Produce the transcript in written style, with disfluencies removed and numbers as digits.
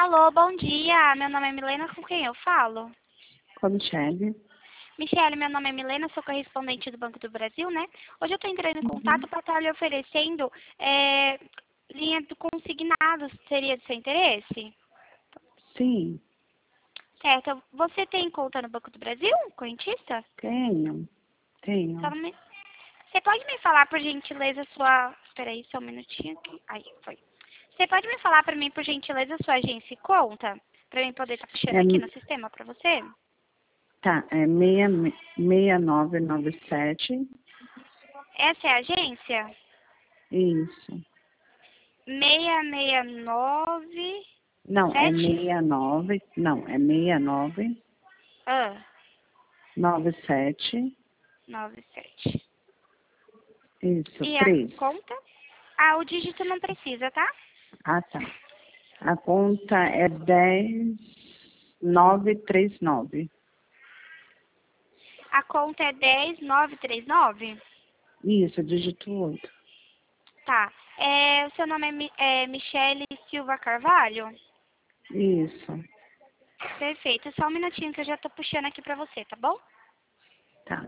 Alô, bom dia. Meu nome é Milena, com quem eu falo? Com a Michele. Michele, meu nome é Milena, sou correspondente do Banco do Brasil, né? Hoje eu estou entrando em contato para estar lhe oferecendo linha de consignados. Seria de seu interesse? Sim, Certo. Você tem conta no Banco do Brasil, correntista? tenho. Só Tenho. não me- Você pode me falar, por gentileza, sua... Espera aí, só um minutinho aqui. Aí, foi. Você pode me falar para mim, por gentileza, sua agência e conta? Para eu poder estar puxando É, aqui no sistema para você? tá, é 6997. Essa é a agência? Isso. 669 Não, é 7? 69. Não, é 69 Ah, 97. 97. Isso, E a 3. conta? Ah, o dígito não precisa, tá? Ah, tá. A conta é 10939. A conta é 10939? Isso, dígito 8. Tá. O seu nome é Michele Silva Carvalho? Isso, Perfeito. Só um minutinho que eu já tô puxando aqui pra você, tá bom? tá.